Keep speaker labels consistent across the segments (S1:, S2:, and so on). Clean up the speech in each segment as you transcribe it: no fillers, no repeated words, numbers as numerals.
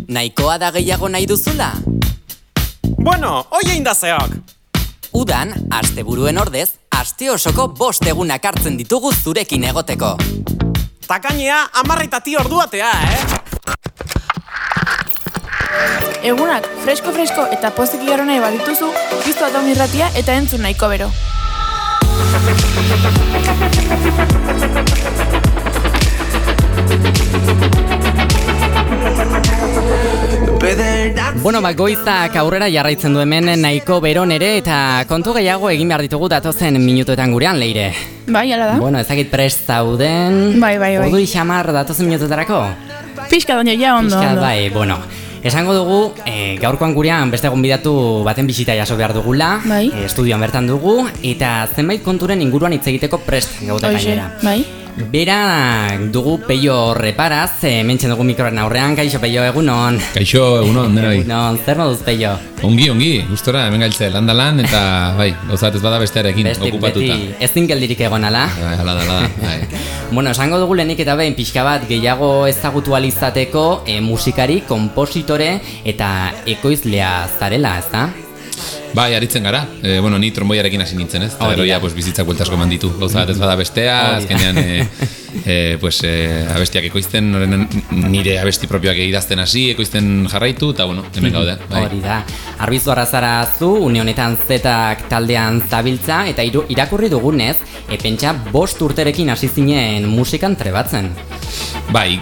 S1: Nahikoa da gehiago nahi duzula?
S2: Bueno, hoi da zeok.
S1: Udan, asteburuen ordez, aste osoko 5 egunak hartzen ditugu zurekin egoteko.
S2: Takainea 10 orduatea,
S3: Egunak, fresko eta pozik igaro nahi badituzu, piztu Ataun Irratia eta entzun nahiko bero.
S1: Bueno, goizak aurrera jarraitzen du hemen nahiko beron ere eta kontu gehiago egin behar ditugu datozen minutuetan gurean, Leire.
S3: Bai, ala da.
S1: Bueno, ezakit prest zauden.
S3: Bai.
S1: Ordu xamar datozen minututarako?
S3: Pixka doño, ja ondo.
S1: Pixka, bai, bueno. Esango dugu, gaurkoan gurean beste gonbidatu baten bisita jaso behar dugula,
S3: bai.
S1: Estudioan bertan dugu, eta zenbait konturen inguruan hitz egiteko prest gaude gainera.
S3: Bai.
S1: Bera dugu Peio Reparaz, mentzen dugu mikroaren aurrean. Kaixo Peio, egunon.
S4: Kaixo, egunon, denoi.
S1: Egunon, zer moduz Peio?
S4: Ongi, gustora, hemen gailtze, landalan eta bai, gauzat ez bada bestearekin okupatuta.
S1: Beti, ezin geldirik egon, ala?
S4: Hala da, bai.
S1: Bueno, esango dugu lehenik eta behin pixka bat gehiago ezagutu alizateko musikari, kompositore eta ekoizlea zarela, ezta?
S4: Bai, aritzen gara. Bueno, ni tromboiarekin hasi nintzen, ez? Eta geroia bizitzak bueltasko eman ditu. Gauza bat ez bada bestea, azkenean abestiak ekoizten, nire abesti propioak idazten hasi, ekoizten jarraitu, eta bueno, hemen gaude.
S1: Hori da. Arbizu Arrazara zu, une honetan Zetak taldean zabiltza, eta irakurri dugunez, pentsa 5 urterekin hasi zinen musikan trebatzen.
S4: Bai,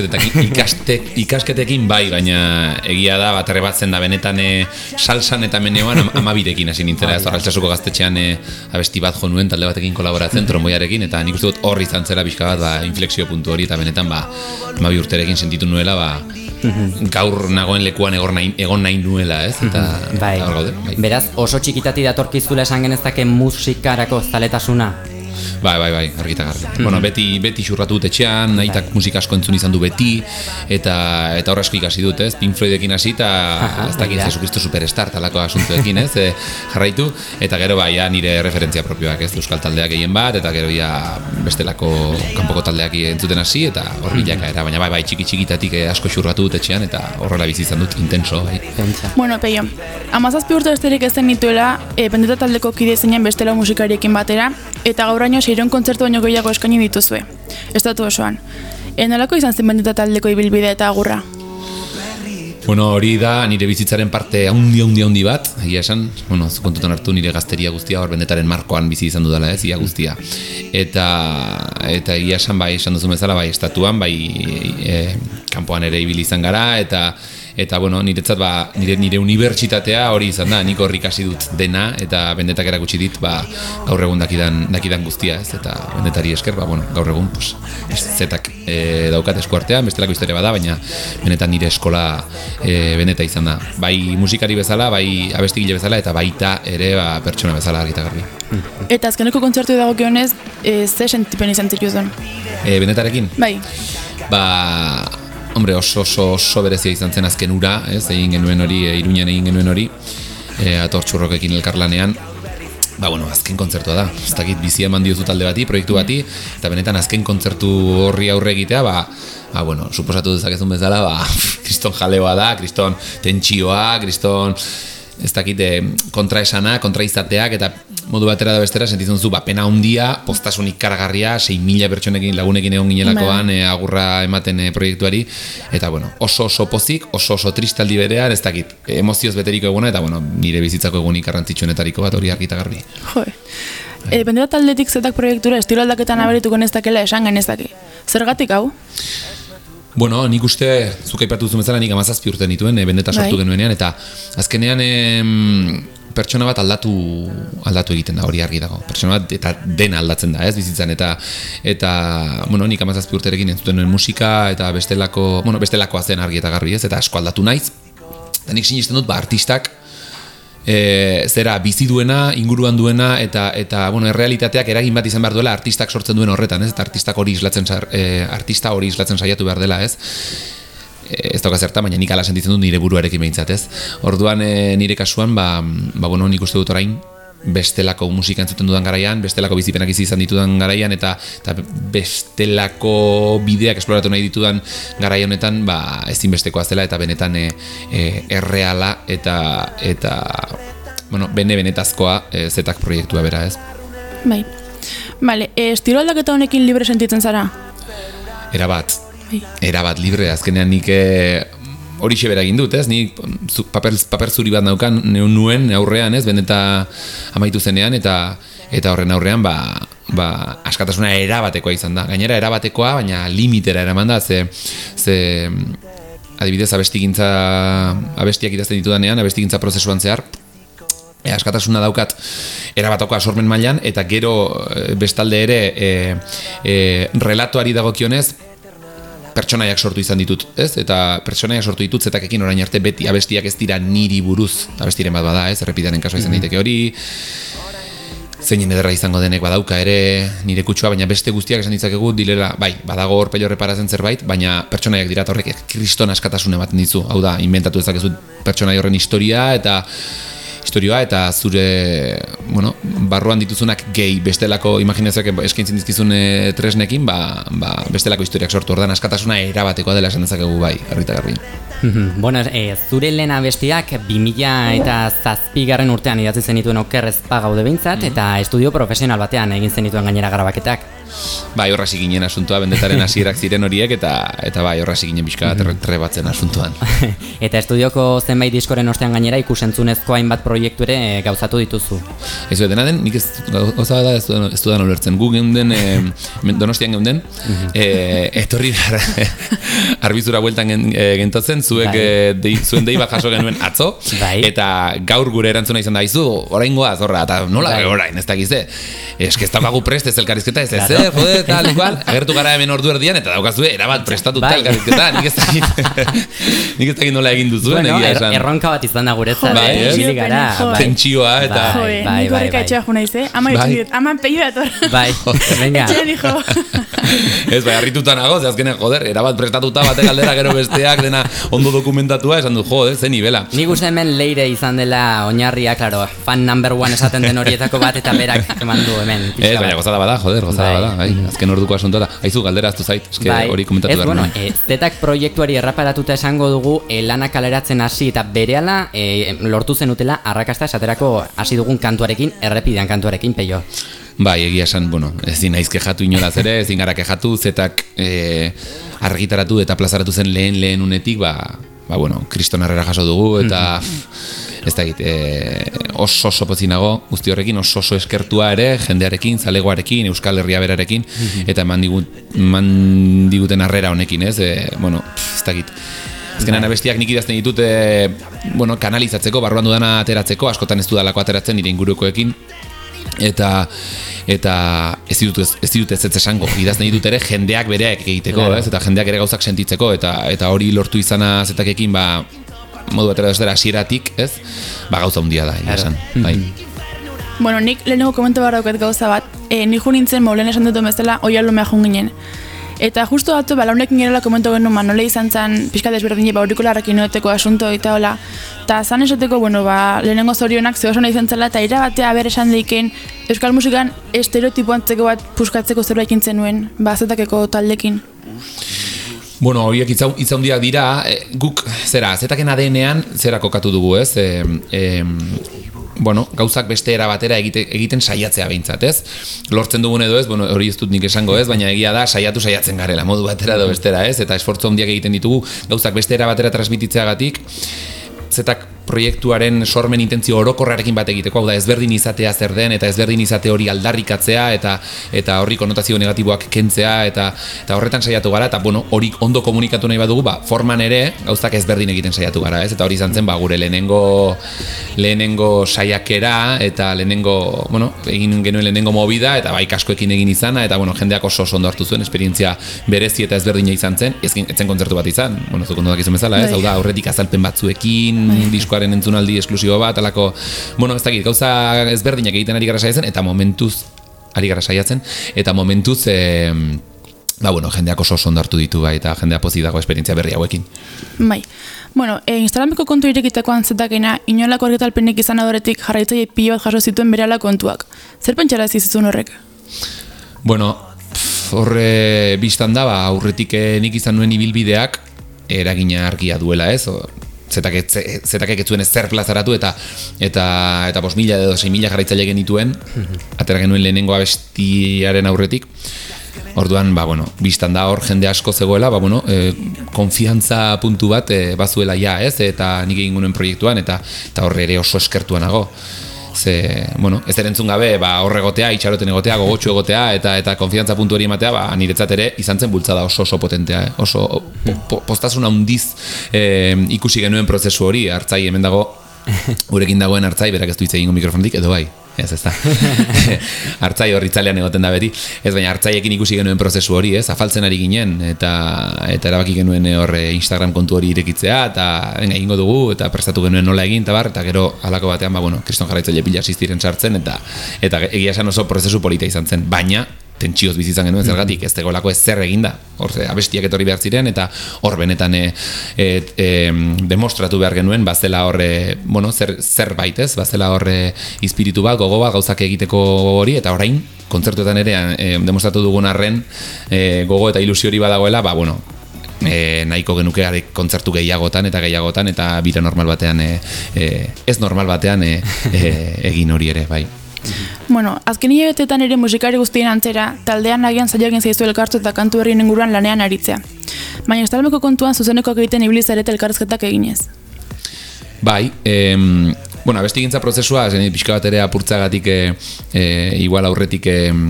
S4: ikasketekin bai, baina egia da, trebatzen da benetan salsan eta meneoan 12rekin hasi nintzera, ez Arraltsasuko gaztetxean abesti bat jo nuen talde batekin kolaboratzen, tromboiarekin, eta nik uste dut horri izan zela pixka bat, inflexio puntu hori, eta benetan 12 urterekin sentitu nuela, gaur nagoen lekuan egon nahi nuela, ez? Eta hor gaude.
S1: Beraz, oso txikitati datorkizula esan genezake musikarako zaletasuna?
S4: Bai, argita garbi. Bueno, beti xurratu dut etxean, nahitak musika asko entzun izan du beti, eta hor asko ikasi dut, ez? Pink Floydekin hasi, eta ez dakit Jesucristo Superstar talako asuntoekin, ez? Jarraitu, eta gero nire referentzia propioak, ez? Euskal taldeak egin bat, eta gero bestelako kanpoko taldeak entzuten hasi, eta hor bilaka era, baina bai, txikitatik asko xurratu dut etxean, eta horrela bizi izan dut, intenso, bai.
S3: Bueno, Peio, 17 urte besterik ez zen nituela, Pendeta taldeko kide zeinen bestela musikariekin batera, eta gauraino 6 kontzertu baino gehiago eskaini dituzue, estatu osoan. Nolako izan zen Pendeta taldeko ibilbidea eta agurra?
S4: Bueno, hori da nire bizitzaren parte handi bat, egia esan, kontutan hartu nire gazteria guztia, hor Bendetaren markoan bizi izan dudala, ez, ia guztia. Eta egia esan, esan duzu bezala, estatuan, kanpoan ere ibili izan gara, eta bueno, niretzat nire unibertsitatea hori izan da, nik hor ikasi dut dena, eta Bendetak erakutsi dit, gaur egun dakidan guztia, ez, eta Bendetari esker, gaur egun, Zetak daukat eskuartean, bestelako historia bada, baina benetan nire eskola Bendeta izan da. Bai musikari bezala, bai abestigile bezala, eta baita ere pertsona bezala argita garbi.
S3: Eta azkeneko kontzertu dagokionez, ze sentipen izan zituzun?
S4: Bendetarekin?
S3: Bai.
S4: Hombre, oso berezia izan zen azken ura, ez, egin genuen hori, Iruñan egin genuen hori, Atortxurrokekin elkarlanean. Azken kontzertua da, ez dakit bizia eman diozu talde bati, proiektu bati, eta benetan azken kontzertu horri aurre egitea, suposatu dezakezun bezala, kriston jaleoa da, kriston tentsioa, kriston, ez dakit, kontraesana, kontraizateak, eta modu batera da bestera, sentitzen duzu, pena handia, postasunik karagarria, 6.000 pertsonekin lagunekin egon ginelakoan, agurra ematen proiektuari, eta oso pozik, oso tristaldi berean, ez dakit, emozioz beteriko eguna, eta nire bizitzako egunik garrantzitsuenetariko bat hori argita garbi.
S3: Pendeta taldetik Zetak proiektura estilo aldaketan aberituko neztakela esan genezake. Zergatik hau?
S4: Bueno, nik uste, zuk aipatu duzu bezala, nik 17 urte nituen, Bendeta sortu genuenean, eta azkenean pertsona bat aldatu egiten da, hori argi dago. Pertsona bat eta dena aldatzen da, ez, bizitzan, eta nik 17 urterekin entzuten nuen musika, eta bestelakoa zen argi eta garbi, ez, eta asko aldatu naiz. Eta nik sinisten dut, artistak, zera bizi duena, inguruan duena, eta errealitateak eragin bat izan behar duela artistak sortzen duen horretan, ez? Eta artista hori islatzen saiatu behar dela, ez? Ez dauka zerta, baina nik ala sentitzen dut nire buruarekin behintzat, ez? Orduan nire kasuan, nik uste dut orain, bestelako musika entzuten dudan garaian, bestelako bizipenak izan ditudan garaian, eta bestelako bideak esploratu nahi ditudan garai honetan, ezinbestekoa zela, eta benetan erreala, eta benetazkoa zetak proiektua bera, ez?
S3: Bai. Bale, estilo aldaketa honekin libre sentitzen zara?
S4: Erabat libre, azkenean nik horixe bera egin dut, ez? Nik paper zuri bat naukan nuen aurrean, ez? Beneta amaitu zenean, eta horren aurrean, askatasuna erabatekoa izan da. Gainera erabatekoa, baina limitera eraman da, ze adibidez abestiak idazten ditudanean, abestigintza prozesuan zehar, askatasuna daukat erabatokoa sormen mailan, eta gero bestalde ere relatuari dagokionez pertsonaiak sortu izan ditut, ez? Eta pertsonaiak sortu ditut zetakekin orain arte beti abestiak ez dira niri buruz, abestiren bat bada, ez? Errepidaren kasua izan daiteke hori, zeinen ederra izango denek badauka ere nire kutsua, baina beste guztiak esan ditzakegu direla, badago hor pello reparatzen zerbait, baina pertsonaiak dira eta horrek kriston askatasuna ematen dizu. Hau da, inventatu dezakezu pertsonai horren historioa eta zure, barruan dituzunak gehi bestelako imaginazioak eskaintzen dizkizun tresnekin, bestelako historiak sortu. Ordan askatasuna erabatekoa dela esan dezakegu herrita garbi.
S1: Bueno, zure lehen abestiak 2007 urtean idatzi zenituen okerrez pagaude behintzat, eta estudio profesional batean egin zenituen gainera grabaketak.
S4: Horra ginen asuntua, bendetaren hasierak ziren horiek, eta horra ginen pixka trebatzen asuntuan.
S1: Eta estudioko zenbait diskoren ostean gainera ikusentzunezko hainbat proiektu ere gauzatu dituzu.
S4: Ez dena den, nik gauza bada ez dudan ulertzen. Gu geunden, Donostian geunden, etorri arbizura bueltan gentotzen, zuek zuen dei bat jaso genuen atzo, eta gaur gure erantzuna izan da, izu, orain goaz, horra, eta nola orain, ez dakize. Ez que ez daukagu prest ez elkarrizketa, ez jode, tal, igual, agertu gara hemen ordu erdian, eta daukazue, erabat prestatuta elkarrizketa, nik ez dakit nola egin duzuen, egia esan.
S1: Erronka bat izan da guretzat, ibili gara.
S4: Tentsioa, eta...
S3: Nik horreka etxea juna izan, ama etxen dit, ama peio dator.
S1: Venga.
S3: Etxean dijo.
S4: Ez, harrituta nago, ze azkenean, joder, erabat prestatuta batek aldera gero besteak, dena ondo dokumentatua, esan du, joder, zen nivela.
S1: Nik uste hemen Leire izan dela oinarria, klaro, fan number 1 esaten den horietako bat, eta berak eman du hemen.
S4: Ez, baina gozada bada, joder, gozada bada, azken orduko asuntoa da. Aizu, galdera aztu zait, eske hori komentatu behar.
S1: Ez, bueno, zetak proiektuari erraparatuta esango dugu, lanak kaleratzen hasi eta berehala lortu zenutela arrakasta esaterako hasi dugun kantuarekin, errepidean kantuarekin, Peio.
S4: Egia esan, ezin naiz kejatu inolaz ere, ezin gara kejatu, zetak argitaratu eta plazaratu zen lehen unetik, kriston harrera jaso dugu, eta ez da oso pozinago guzti horrekin, oso eskertua ere, jendearekin, zalegoarekin, Euskal Herria berarekin, eta eman diguten harrera honekin, ez da azkenan abestiak nik idazten ditut kanalizatzeko, barruan dudana ateratzeko, askotan ez dudalako ateratzen nire ingurukoekin, eta ez ditut ez esango, idazten ditut ere jendeak bereak egiteko, eta jendeak ere gauzak sentitzeko, eta hori lortu izana zetakekin, modu batera dozera hasieratik, ez? Gauza hundia da, esan.
S3: Bueno, nik lehenengo komentu behar dauket gauza bat, nik jo nintzen, lehen esan dut bezala, oi alumea jun ginen. Eta justo batzu, launekin gerela komentu genuen, nola izan zen, pixka desberdin, aurikularrekin noteko asunto eta hola. Eta zan esateko, lehenengo zorionak zehosona izan zela, eta irabatea ber esan deiken, euskal musikan estereotipo antzeko bat puskatzeko zerbait intzen nuen, zetakeko taldekin.
S4: Horiek hitza hundiak dira, guk, zetaken ADN-ean zera kokatu dugu, ez? Gauzak beste era batera egiten saiatzea behintzat, ez? Lortzen dugun edo ez, hori ez dut nik esango ez, baina egia da saiatzen garela, modu batera edo bestera, ez? Eta esfortzu handiak egiten ditugu, gauzak beste era batera transmititzeagatik, zetak proiektuaren sormen intentzio orokorrarekin bat egiteko, hau da ezberdin izatea zer den, eta ezberdin izate hori aldarrikatzea, eta horri konotazio negatiboak kentzea, eta horretan saiatu gara, eta hori ondo komunikatu nahi badugu, forman ere gauzak ezberdin egiten saiatu gara, ez? Eta hori izan zen, gure lehenengo saiakera, eta egin genuen lehenengo movida, eta kaskoekin egin izana, eta jendeak oso ondo hartu zuen, esperientzia berezi eta ezberdina izan zen, etzen kontzertu bat izan, zuk ondo dakizun bezala, ez? Hau da, aurretik azalpen batzuekin, diskoaren entzunaldi esklusibo bat, alako, ez dakit, gauza ezberdinak egiten ari gara saiatzen, eta momentuz bueno, jendeak oso ondartu ditu bai, eta jendea pozik dago esperientzia berri hauekin.
S3: Bai. Bueno, Instagrameko kontu irekitakoan zetakena, inolako argitalpenek izan adoretik jarraitzaile pilo bat jaso zituen berala kontuak. Zer pentsarazi zizun horrek?
S4: Bueno, horre biztan da, aurretik nik izan nuen ibilbideak eragina argia duela, ez? Zetakek ez zuen zer plazaratu eta 5.000 edo 6.000 jarraitzaile genituen, atera genuen lehenengo abestiaren aurretik. Orduan, biztan da hor jende asko zegoela, konfiantza puntu bat bazuela ja, ez? Eta nik egin nuen proiektuan, eta horre ere oso eskertua nago. Ez erentzun gabe, horre egotea, itxaroten egotea, gogotxu egotea, eta konfiantza puntu hori ematea, niretzat ere izan zen bultzada oso potentea, oso postasuna handiz ikusi genuen prozesu hori, Artzai hemen dago, gurekin dagoen Artzai, berak ez du hitz egingo mikrofonetik, edo bai. Ez da. Artzai hor itzalean egoten da beti. Ez baina Artzaiekin ikusi genuen prozesu hori, ez? Afaltzen ari ginen eta erabaki genuen hor Instagram kontu hori irekitzea eta egingo dugu eta prestatu genuen nola egin eta gero halako batean kriston jarraitzaile pila ziren sartzen eta egia esan oso prozesu polita izan zen, baina tentsioz bizi izan genuen zergatik, ez dagoelako ez zer eginda. Hor abestiak etorri behar ziren eta hor benetan demostratu behar genuen bazela hor zerbait, ez? Bazela hor espiritu bat, gogo bat, gauzak egiteko hori eta orain kontzertuetan ere demostratu dugun arren gogo eta ilusio hori badagoela, nahiko genuke kontzertu gehiagotan eta bira normal batean ez normal batean egin hori ere, bai.
S3: Bueno, azken hilabetetan ere musikari guztien antzera, taldean agian zaila egin zaizu elkartu eta kantu herrien inguruan lanean aritzea. Baina Instagrameko kontuan zuzenekoak egiten ibili zarete elkarrizketak eginez.
S4: Bai, abestigintza prozesua, pixka bat ere apurtzagatik igual aurretik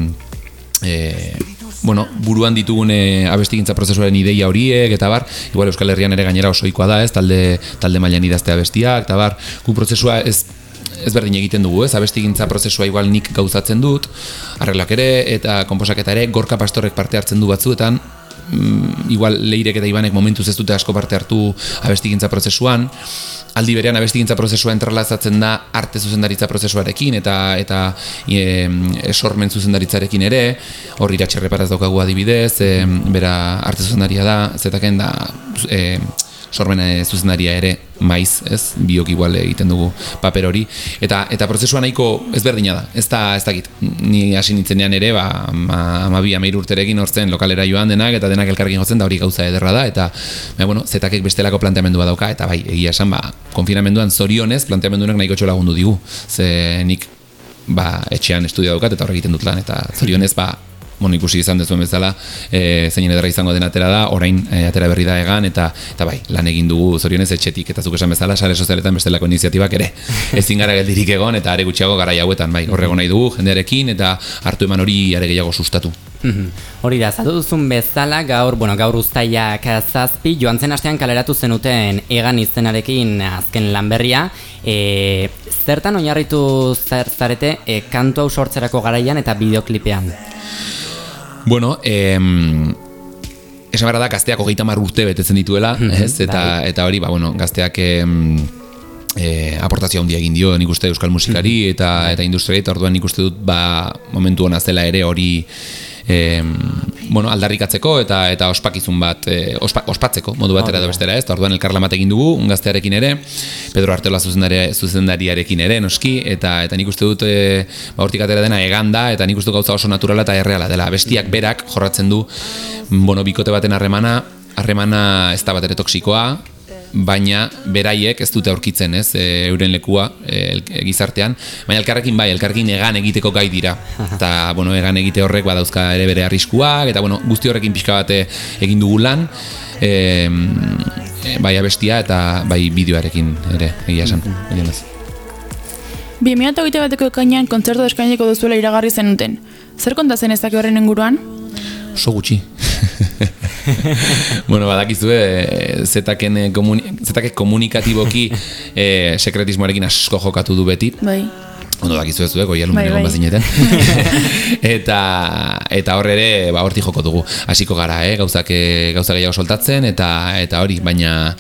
S4: buruan ditugun abestigintza prozesuaren ideia horiek, eta bar, igual Euskal Herrian ere gainera osoikoa da, ez, talde mailan idaztea abestiak, eta bar, gu prozesua ez berdin egiten dugu, ez, abestigintza prozesua igual nik gauzatzen dut, arreglak ere, eta konposaketa ere, Gorka Pastorrek parte hartzen du batzuetan, igual Leirek eta Ibanek momentuz ez dute asko parte hartu abestigintza prozesuan, aldi berean abestigintza prozesua entrelazatzen da arte zuzendaritza prozesuarekin eta sormen zuzendaritzarekin ere, hor Iratxe Reparaz daukagu adibidez, bera arte zuzendaria da, zetaken da sormen zuzendaria ere maiz, ez, biok igual egiten dugu paper hori, eta prozesua nahiko ezberdina da, ez dakit, ni hasi nintzenean ere, 12-13 urterekin hortzen lokalera joan denak, eta denak elkarrekin jotzen da hori gauza ederra da, eta zetakek bestelako planteamendua dauka, eta bai, egia esan, konfinamenduan zorionez, planteamenduak nahiko txolagundu digu, ze nik, etxean estudia daukat, eta hor egiten dut lan, eta zorionez, ikusi izan dezuen bezala, zeinen ederra izango den atera da, orain atera berri da egan, eta bai, lan egin dugu zorionez etxetik, eta zuk esan bezala, sare sozialetan bestelako iniziatibak ere, ezin gara geldirik egon, eta are gutxiago garai hauetan, bai, horrego nahi dugu, jendearekin, eta hartu eman hori are gehiago sustatu.
S1: Hori da, zatu duzun bezala, gaur uztailak 7, joan zen astean kaleratu zenuten egan izenarekin azken lanberria, zertan oinarritu zarete kantu hau sortzerako garaian eta bideoklipean?
S4: Bueno, esan behar da, gazteak 30 urte betetzen dituela, ez? Eta hori, gazteak aportazio handia egin dio, nik uste euskal musikari eta industriari, eta orduan nik uste dut momentu hona zela ere hori aldarrikatzeko eta ospakizun bat, ospatzeko modu batera edo bestera, ez? Orduan elkarlan bat egin dugu, gaztearekin ere, Pedro Arteola zuzendariarekin ere, noski, eta nik uste dut hortik atera dena eganda, eta nik uste dut gauza oso naturala eta erreala dela. Bestiak berak jorratzen du, bikote baten harremana ez da bat ere toksikoa, baina beraiek ez dute aurkitzen, ez, euren lekua gizartean, baina elkarrekin egan egiteko gai dira, eta egan egite horrek badauzka ere bere arriskuak, eta guzti horrekin pixka bat egin dugu lan, bai abestia eta bai bideoarekin ere, egia esan.
S3: 2021 bateko ekainean kontzertu eskainiko duzuela iragarri zenuten. Zer kontatzen ezak horren inguruan?
S4: Oso gutxi. Badakizue, zetakek komunikatiboki sekretismoarekin asko jokatu du beti. Bai. Ondo dakizu ez dueko, ialun benegon bazineten. Eta horre ere, horti joko dugu. Hasiko gara, gauza gehiago soltatzen, eta hori, baina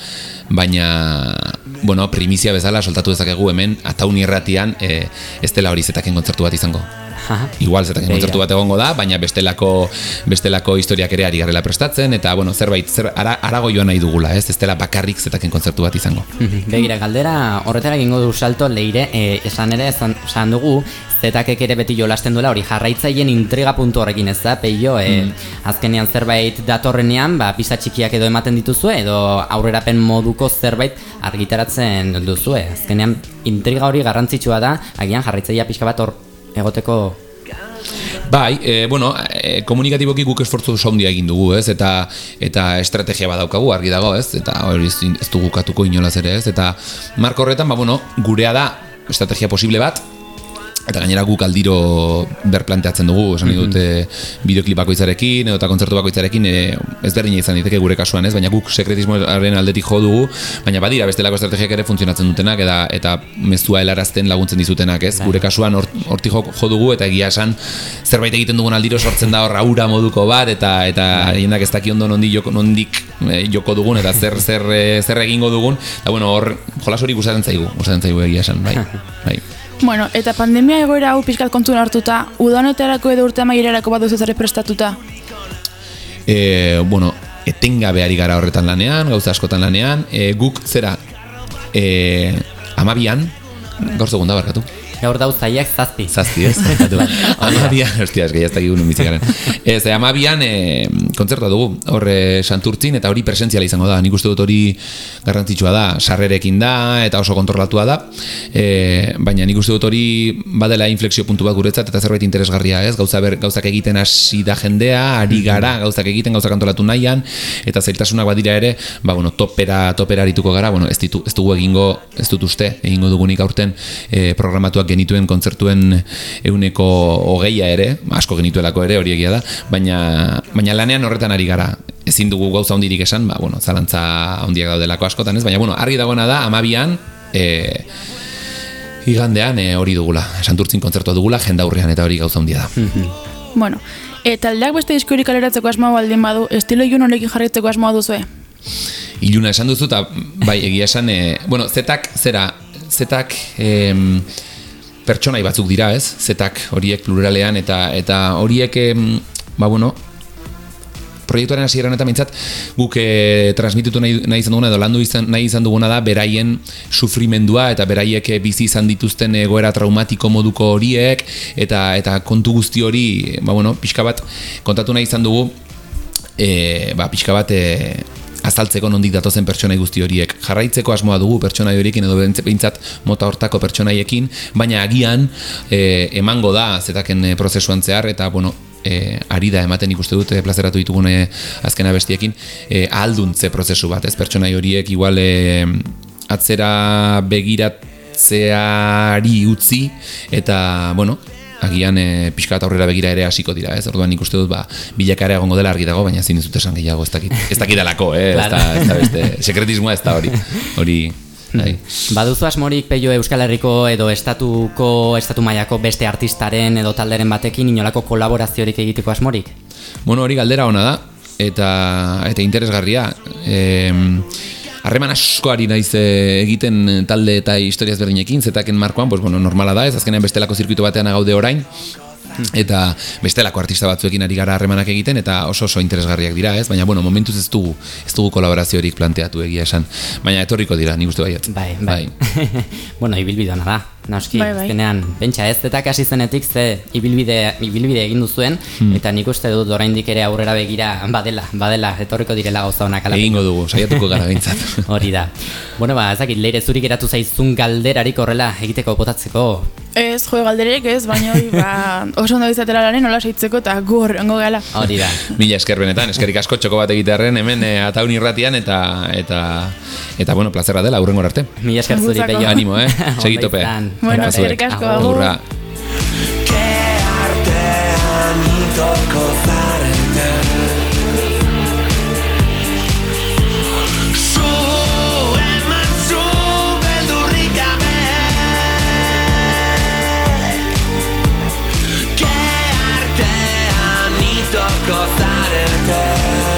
S4: primizia bezala soltatu dezakegu hemen, ataun irratian, ez dela hori zetaken kontzertu bat izango. Igual zetaken kontzertu bat egongo da, baina bestelako historiak ere ari garela prestatzen, eta bueno, arago joan nahi dugula, ez dela bakarrik zetaken kontzertu bat izango.
S1: Begira, galdera horretara egingo du salto Leire, esan dugu, zetakek ere beti jolasten duela hori jarraitzaileen intriga puntu horrekin, ez da, peio, azkenean zerbait datorrenean, pista txikiak edo ematen dituzue, edo aurrerapen moduko zerbait argitaratzen duzue. Azkenean intriga hori garrantzitsua da, agian jarraitzailea pixka bat hor egoteko.
S4: Bai, komunikatiboki guk esfortzu handia egin dugu, ez? Eta estrategia bat daukagu, argi dago, ez? Eta hori ez dugu katuko inolaz ere, ez? Eta marko horretan, gurea da estrategia posible bat, eta gainera guk aldiro berplanteatzen dugu, esan dute bideoklip bakoitzarekin edo eta kontzertu bakoitzarekin ezberdina izan diteke gure kasuan, ez? Baina guk sekretismoaren aldetik jo dugu, baina badira bestelako estrategiak ere funtzionatzen dutenak eta mezua helarazten laguntzen dizutenak, ez? Gure kasuan hortik jo dugu eta egia esan zerbait egiten dugun aldiro sortzen da hor aura moduko bat eta jendak ez daki ondo nondik joko dugun eta zer egingo dugun, eta bueno, hor jolas hori gustatzen zaigu egia esan, bai.
S3: Bueno, eta pandemia egoera hau pixkat kontuan hartuta, udanetarako edo urte amaierarako bat duzu zare prestatuta?
S4: Bueno, etengabe ari gara horretan lanean, gauza askotan lanean, guk zera 12an, gaur segunda barkatu.
S1: Gaur dauz zaiak zazpi.
S4: Zazpi, ez? 12an, hostia, ez ez dakik unun bizikaren. 12an kontzertua dugu, hor Santurtzin, eta hori presentziala izango da. Nik uste dut hori garrantzitsua da, sarrerekin da, eta oso kontrolatua da, baina nik uste dut hori badela inflexio puntu bat guretzat, eta zerbait interesgarria, ez? Gauzak egiten hasi da jendea, ari gara, gauzak gauzak antolatu nahian, eta zailtasunak badira ere, topera arituko gara, ez dugu ez dut uste, egingo dugunik aurten programatuak genituen kontzertuen 120 ere, asko genituelako ere, hori egia da, baina lanean horretan ari gara. Ezin dugu gauza hondirik esan, zalantza hondiak daudelako askotan ez, baina argi dagoena da, 12an igandean hori dugula, Santurtzin kontzertua dugula, jendaurrean eta hori gauza hondia da.
S3: Bueno, taldeak beste diskorik kaleratzeko asmoa baldin badu, estilo ilun honekin jarraitzeko asmoa duzue?
S4: Iluna esan duzu, eta bai, egia esan, zetak pertsonai batzuk dira, ez? Zetak horiek pluralean eta horiek proiektuaren hasieran eta mintzat guk transmititu nahi izan duguna edo landu nahi izan duguna da beraien sufrimendua eta beraiek bizi izan dituzten egoera traumatiko moduko horiek eta kontu guzti hori pixka bat kontatu nahi izan dugu pixka bat azaltzeko nondik datozen pertsonai guzti horiek. Jarraitzeko asmoa dugu pertsonai horiekin edo behintzat mota hortako pertsonaiekin, baina agian emango da zetaken prozesuan zehar eta ari da ematen ikuste dut plazeratu ditugune azkena bestiekin ahalduntze prozesu bat, ez pertsonai horiek igual atzera begiratzeari utzi eta agian pixka bat aurrera begira ere hasiko dira, ez? Orduan ikuste dut bilakara egongo dela argi dago, baina zin dizut esan gehiago ez dakidalako, ez da beste sekretismoa ez da hori.
S1: Baduzu asmorik Peio Euskal Herriko edo estatu mailako beste artistaren edo talderen batekin inolako kolaboraziorik egiteko asmorik?
S4: Hori galdera ona da eta interesgarria. Harreman asko ari naiz egiten talde eta historiaz berdinekin, zetaken markoan, normala da, ez azkenean bestelako zirkuito batean gaude orain, eta bestelako artista batzuekin ari gara harremanak egiten, eta oso interesgarriak dira, ez? Baina, momentuz ez dugu kolaboraziorik planteatu egia esan, baina etorriko dira, nik uste baiat.
S1: Bai. Ibilbide hona da, naski, azkenean, pentsa ez, eta hasi zenetik ze ibilbide egin duzuen, eta nik uste dut oraindik ere aurrera begira badela, etorriko direla gauza honak alapiko.
S4: Egingo dugu, saiatuko gara behintzat.
S1: Hori da. Ezakit, Leire, zuri geratu zaizun galderarik horrela egiteko botatzeko?
S3: Ez, galderek ez, baina oso ondo izatela lanen, nola saitzeko eta gu horrengo gala.
S1: Hori da.
S4: Mila esker benetan, eskerik asko txoko bat egitearren, hemen Ataun irratian eta plazerra dela, hurrengo arte.
S1: Mila esker zuri, Peio.
S4: Animo, segitope.
S3: Bueno, eskerik asko.
S4: Agurra.
S5: Zarete